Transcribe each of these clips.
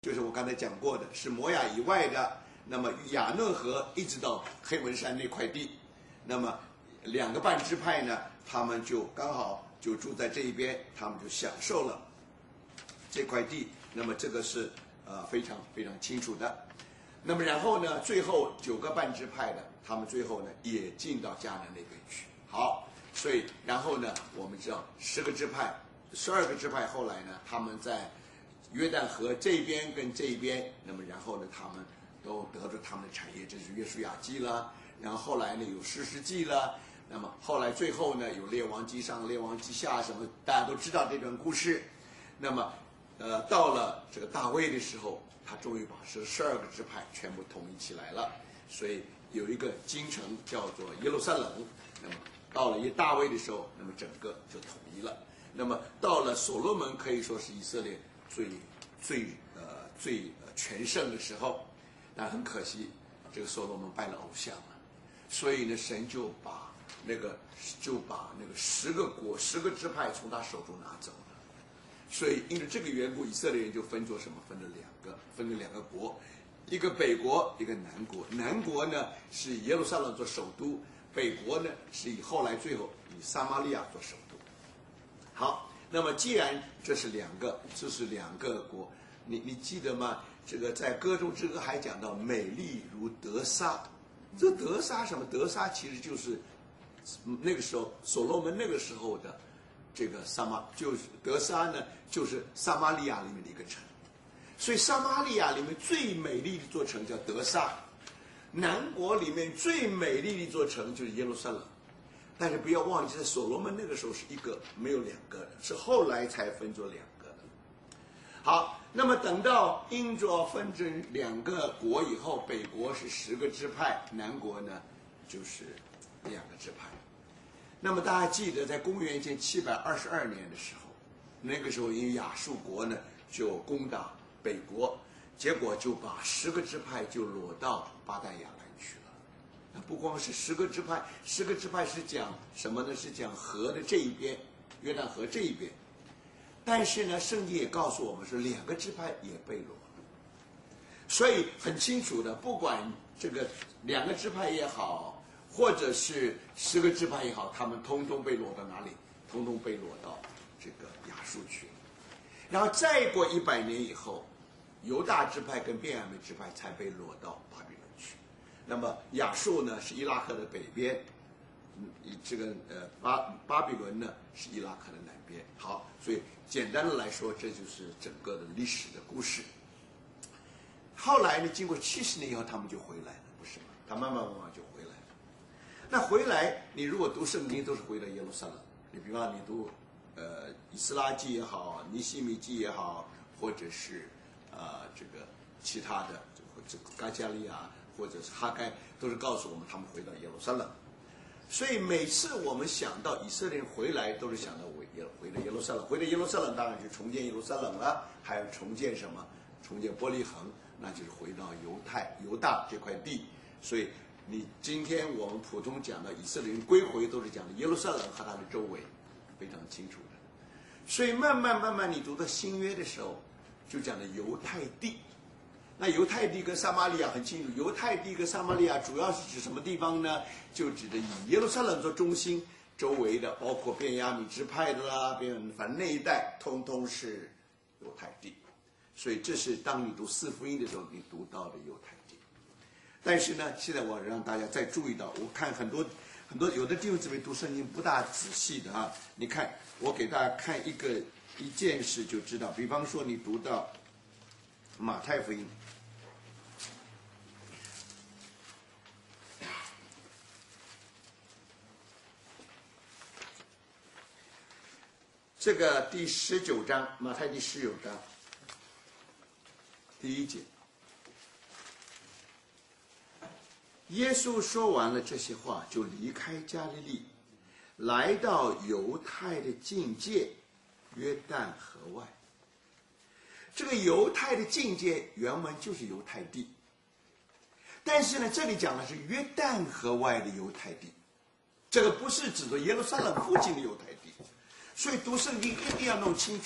就是我刚才讲过的，是摩亚以外的，那么亚嫩河一直到黑门山那块地，那么2个半支派呢，他们就刚好就住在这一边，他们就享受了这块地。那么这个是非常非常清楚的。那么然后呢，最后9个半支派的，他们最后呢也进到迦南那边去。好，所以然后呢，我们知道10个支派、12个支派后来呢，他们在约旦河这边跟这边，那么然后呢，他们都得着他们的产业，这是约书亚记了。然后后来呢，有士师记了。那么后来最后呢，有列王记上、列王记下什么，大家都知道这段故事。那么到了这个大卫的时候，他终于把12个支派全部统一起来了。所以有一个京城叫做耶路撒冷。那么到了大卫的时候，那么整个就统一了。那么到了所罗门，可以说是以色列最全盛的时候，但很可惜，这个所罗门拜了偶像了，所以呢，神就把那个10个国、10个支派从他手中拿走了。所以因为这个缘故，以色列人就分作什么？分了2个国，一个北国，一个南国。南国呢是以耶路撒冷做首都，北国呢是后来最后以撒玛利亚做首都。好。那么既然这是2个国，你记得吗？这个在歌中之歌还讲到美丽如德撒，这德撒什么？德撒其实就是那个时候所罗门那个时候的这个就是德撒呢，就是撒玛利亚里面的一个城，所以撒玛利亚里面最美丽的一座城叫德撒，南国里面最美丽的一座城就是耶路撒冷。但是不要忘记，在所罗门那个时候是1个，没有2个的，是后来才分作2个的。好，那么等到因着分成2个国以后，北国是10个支派，南国呢就是2个支派。那么大家记得，在公元前722年的时候，那个时候因为亚述国呢就攻打北国，结果就把10个支派就掳到巴旦亚兰去了。那不光是10个支派，10个支派是讲什么呢？是讲河的这一边，约旦河这一边。但是呢，圣经也告诉我们说，2个支派也被掳了。所以很清楚的，不管这个2个支派也好，或者是10个支派也好，他们通通被掳到哪里？通通被掳到这个亚述去了。然后再过100年以后，犹大支派跟便雅悯支派才被掳到巴比伦去。那么亚述呢是伊拉克的北边，这个巴比伦呢是伊拉克的南边。好，所以简单的来说，这就是整个的历史的故事。后来呢，经过70年以后，他们就回来了，不是吗？他慢慢就回来了。那回来，你如果读圣经，都是回到耶路撒冷。你比方你读以斯拉记也好，尼希米记也好，或者是这个其他的这个该加利亚或者是哈该，都是告诉我们他们回到耶路撒冷。所以每次我们想到以色列人回来，都是想到回到耶路撒冷。回到耶路撒冷当然是重建耶路撒冷了，还有重建什么？重建伯利恒，那就是回到犹大这块地。所以你今天我们普通讲的以色列人归回，都是讲的耶路撒冷和它的周围，非常清楚的。所以慢慢你读到新约的时候，就讲的犹太地。那犹太地跟撒玛利亚很清楚，犹太地跟撒玛利亚主要是指什么地方呢？就指的以耶路撒冷做中心，周围的包括便雅悯支派的啦，反正那一带通通是犹太地。所以这是当你读四福音的时候，你读到的犹太地。但是呢，现在我让大家再注意到，我看很多有的弟兄姊妹读圣经不大仔细的啊。你看，我给大家看一件事就知道，比方说你读到马太福音。这个第19章，马太第19章第1节，耶稣说完了这些话，就离开加利利，来到犹太的境界约旦河外。这个犹太的境界原文就是犹太地，但是呢，这里讲的是约旦河外的犹太地，这个不是指的耶路撒冷附近的犹太地。所以读圣经一定要弄清楚，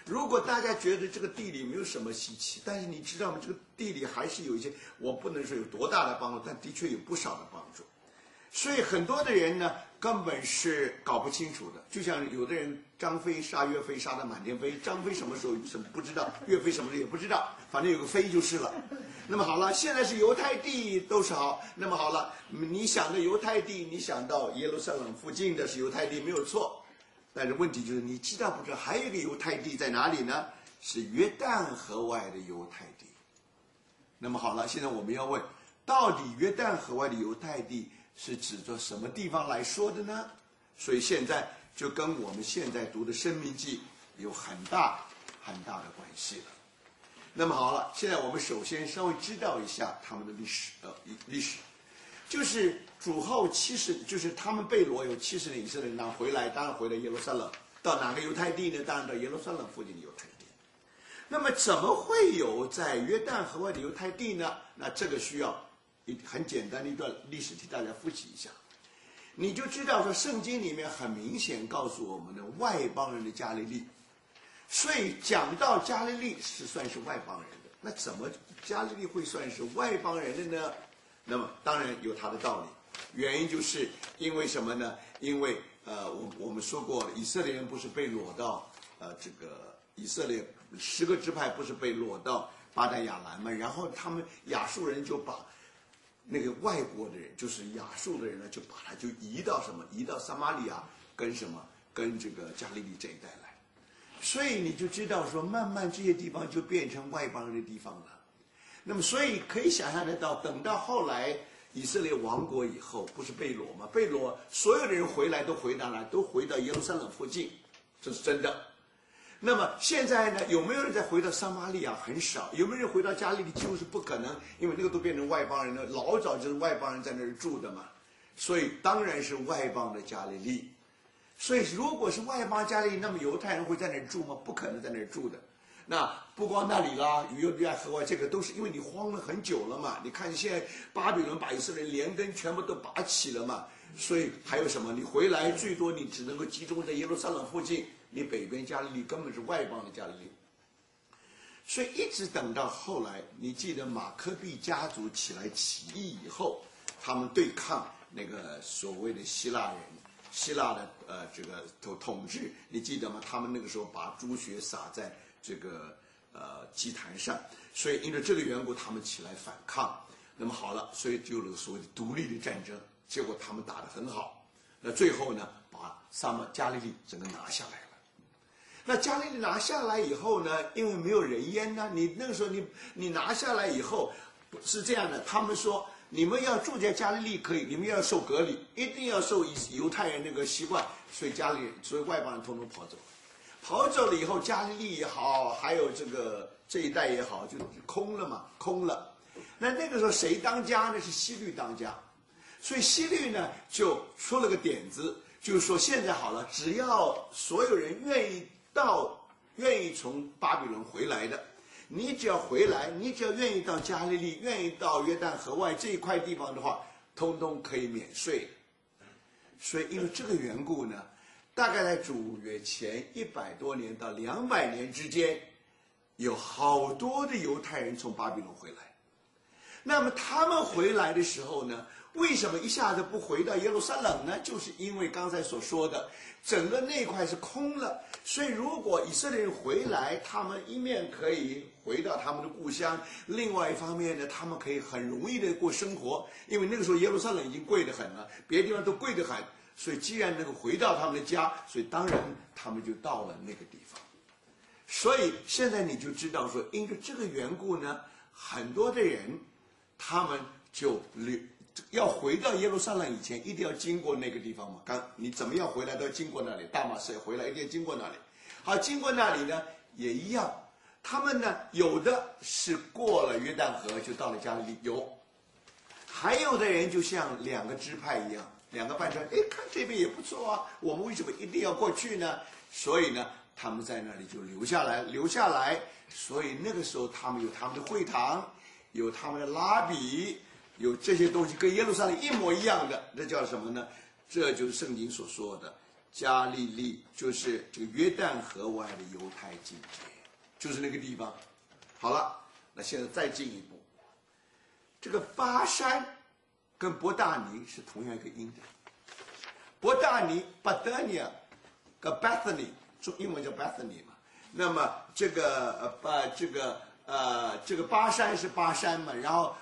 如果大家觉得这个地理没有什么稀奇，但是你知道吗？这个地理还是有一些，我不能说有多大的帮助，但的确有不少的帮助。所以很多的人呢，根本是搞不清楚的。就像有的人张飞杀岳飞杀得满天飞，张飞什么时候什么不知道，岳飞什么时候也不知道，反正有个飞就是了。那么好了，现在是犹太地都是好。那么好了，你想的犹太地，你想到耶路撒冷附近的是犹太地没有错，但是问题就是你知道不知道还有一个犹太地在哪里呢？是约旦河外的犹太地。那么好了，现在我们要问，到底约旦河外的犹太地是指着什么地方来说的呢？所以现在就跟我们现在读的《申命记》有很大很大的关系了。那么好了，现在我们首先稍微知道一下他们的历史，就是主后70，就是他们被掳有70年以色列人回来，当然回到耶路撒冷，到哪个犹太地呢？当然到耶路撒冷附近的犹太地。那么怎么会有在约旦河外的犹太地呢？那这个需要很简单的一段历史替大家复习一下，你就知道说圣经里面很明显告诉我们的外邦人的加利利，所以讲到加利利是算是外邦人的。那怎么加利利会算是外邦人的呢？那么当然有它的道理，原因就是因为什么呢？因为我们说过，以色列人不是被掳到这个以色列10个支派不是被掳到巴旦亚兰嘛？然后他们亚述人就把那个外国的人，就是亚述的人呢，就把他就移到什么？移到撒玛利亚跟什么？跟这个加利利这一带来。所以你就知道说，慢慢这些地方就变成外邦人的地方了。那么，所以可以想象得到，等到后来以色列亡国以后，不是被掳吗？被掳，所有的人回来都回到哪？都回到耶路撒冷附近，这是真的。那么现在呢，有没有人再回到撒玛利亚？很少。有没有人回到加利利？几乎是不可能，因为那个都变成外邦人了，老早就是外邦人在那儿住的嘛。所以当然是外邦的加利利。所以如果是外邦加利利，那么犹太人会在那儿住吗？不可能在那儿住的。那不光那里啦，约旦河外这个都是因为你荒了很久了嘛。你看现在巴比伦把以色列连根全部都拔起了嘛，所以还有什么？你回来最多你只能够集中在耶路撒冷附近。你北边加利利根本是外邦的加利利，所以一直等到后来，你记得马可比家族起来起义以后，他们对抗那个所谓的希腊人，希腊的这个统治，你记得吗？他们那个时候把猪血洒在这个祭坛上，所以因为这个缘故，他们起来反抗。那么好了，所以就有了所谓的独立的战争，结果他们打得很好，那最后呢，把加利利整个拿下来了。那加利利拿下来以后呢，因为没有人烟呢，你那个时候你拿下来以后是这样的，他们说你们要住在加利利可以，你们要受隔离，一定要受犹太人那个习惯，所以外邦人统统跑走，跑走了以后，加利利也好，还有这一带也好，就空了嘛，空了。那个时候谁当家呢？是希律当家，所以希律呢就出了个点子，就是说现在好了，只要所有人愿意从巴比伦回来的，你只要回来，你只要愿意到加利利，愿意到约旦河外这一块地方的话，通通可以免税。所以因为这个缘故呢，大概在主约前100多年到200年之间，有好多的犹太人从巴比伦回来。那么他们回来的时候呢，为什么一下子不回到耶路撒冷呢？就是因为刚才所说的，整个那块是空了。所以如果以色列人回来，他们一面可以回到他们的故乡，另外一方面呢，他们可以很容易的过生活，因为那个时候耶路撒冷已经贵得很了，别的地方都贵得很。所以既然能够回到他们的家，所以当然他们就到了那个地方。所以现在你就知道说，因为这个缘故呢，很多的人他们就要回到耶路撒冷以前，一定要经过那个地方嘛。你怎么样回来都要经过那里，大马士革回来一定要经过那里。好，经过那里呢也一样，他们呢有的是过了约旦河就到了加利利，还有的人就像2个支派一样，2个半船，看这边也不错啊，我们为什么一定要过去呢？所以呢，他们在那里就留下来。所以那个时候他们有他们的会堂，有他们的拉比，有这些东西跟耶路撒冷一模一样的，这叫什么呢？这就是圣经所说的加利利就是这个约旦河外的犹太境界，就是那个地方。好了，那现在再进一步，这个巴山跟伯大尼是同样一个音的。伯大尼 Bethania 跟 Bethany， 中英文叫 Bethany 嘛。那么这个巴山是巴山嘛，然后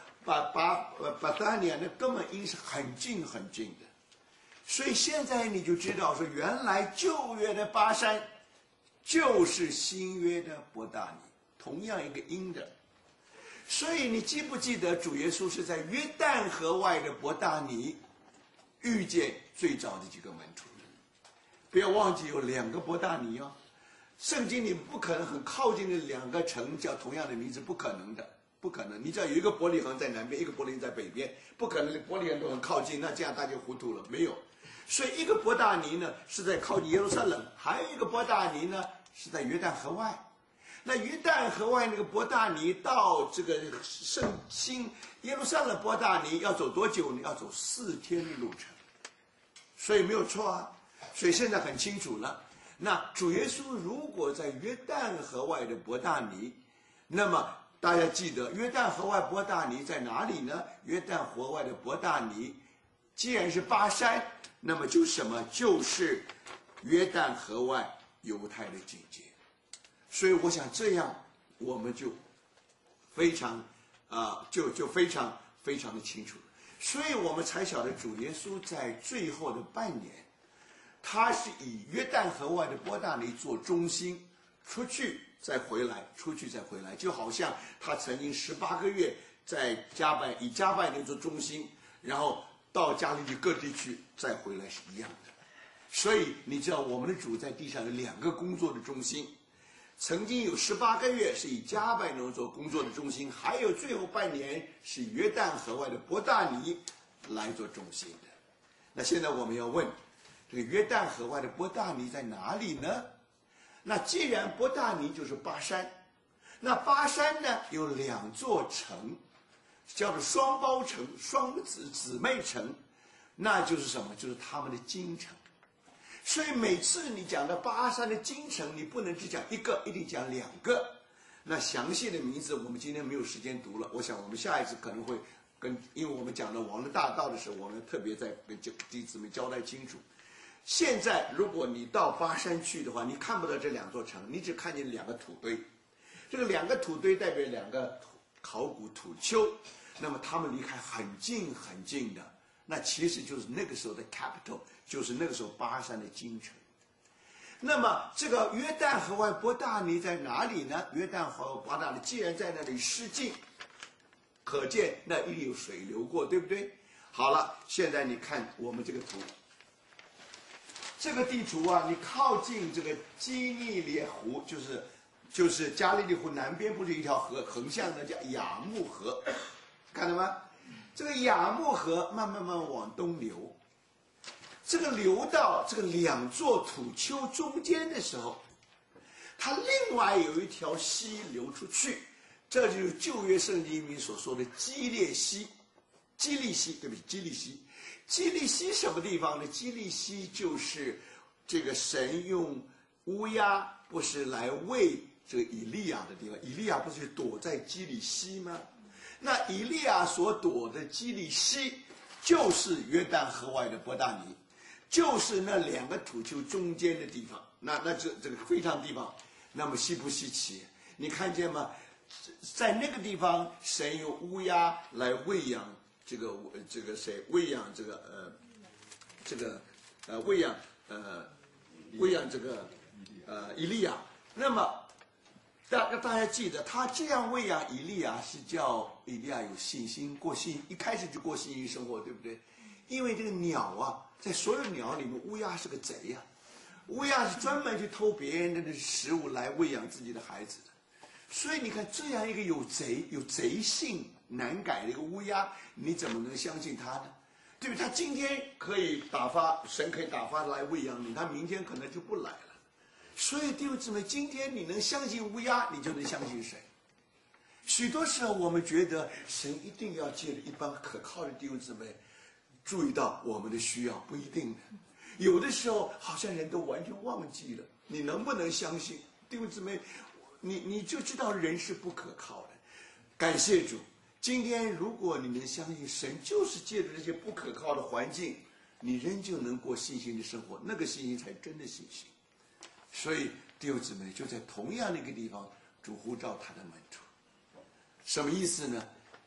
Bethania 那根本音是很近很近的。所以现在你就知道说，原来旧约的巴山就是新约的伯大尼，同样一个音的。所以你记不记得主耶稣是在约旦河外的伯大尼遇见最早的几个门徒？不要忘记有2个伯大尼哦。圣经里不可能很靠近的2个城叫同样的名字，不可能的，不可能。你只要有一个伯利恒在南边，一个伯利恒在北边，不可能伯利恒都很靠近，那这样大家糊涂了，没有。所以一个伯大尼呢是在靠近耶路撒冷，还有一个伯大尼呢是在约旦河外。那约旦河外那个伯大尼到这个圣心耶路撒冷伯大尼要走多久呢？要走4天的路程，所以没有错啊。所以现在很清楚了。那主耶稣如果在约旦河外的伯大尼，那么大家记得约旦河外伯大尼在哪里呢？约旦河外的伯大尼既然是巴山，那么就是什么？就是约旦河外犹太的境界。所以我想这样我们就非常就非常非常的清楚了。所以我们才晓得主耶稣在最后的半年，他是以约旦河外的伯大尼做中心，出去再回来，出去再回来，就好像他曾经18个月在以加百列做中心，然后到加利利各地去再回来是一样的。所以你知道我们的主在地上有2个工作的中心，曾经有18个月是以加百农做工作的中心，还有最后半年是以约旦河外的伯大尼来做中心的。那现在我们要问，这个约旦河外的伯大尼在哪里呢？那既然伯大尼就是巴山，那巴山呢有2座城，叫做双胞城、双姊妹城，那就是什么？就是他们的京城。所以每次你讲到巴山的京城，你不能只讲一个，一定讲2个。那详细的名字我们今天没有时间读了，我想我们下一次可能会因为我们讲到王的大道的时候，我们特别在跟弟兄姊妹交代清楚。现在如果你到巴山去的话，你看不到这2座城，你只看见2个土堆。这个2个土堆代表2个考古土丘，那么他们离开很近很近的，那其实就是那个时候的 capital， 就是那个时候巴山的京城。那么这个约旦河外伯大尼在哪里呢？约旦河外伯大尼既然在那里失禁，可见那一定有水流过，对不对？好了，现在你看我们这个图，这个地图啊，你靠近这个基利列湖，就是加利利湖南边不是一条河横向的叫雅木河，看到吗？这个雅木河慢慢往东流，这个流到这个2座土丘中间的时候，它另外有一条溪流出去，这就是旧约圣经里面所说的基利溪。基利溪什么地方呢？基利溪就是这个神用乌鸦不是来喂这个以利亚的地方，以利亚不是躲在基利溪吗？那以利亚所躲的基利溪就是约旦河外的伯大尼，就是那2个土丘中间的地方。那这个非常地方，那么稀不稀奇？你看见吗？在那个地方，神用乌鸦来喂养喂养以利亚。那么大家记得，他这样喂养以利亚是叫以利亚有信心，一开始就过信心生活，对不对？因为这个鸟啊，在所有鸟里面，乌鸦是个贼呀。乌鸦是专门去偷别人的食物来喂养自己的孩子的。所以你看，这样一个有贼性难改的一个乌鸦，你怎么能相信他呢？对不对？他今天神可以打发来喂养你，他明天可能就不来了。所以弟兄姊妹，今天你能相信乌鸦，你就能相信神。许多时候我们觉得神一定要借着一帮可靠的弟兄姊妹注意到我们的需要，不一定的。 有的时候好像人都完全忘记了，你能不能相信？弟兄姊妹，你就知道人是不可靠的。感谢主，今天如果你能相信神就是借着这些不可靠的环境，你仍旧能过信心的生活，那个信心才真的信心。所以弟兄姊妹，就在同样的一个地方，主呼召他的门徒，什么意思呢？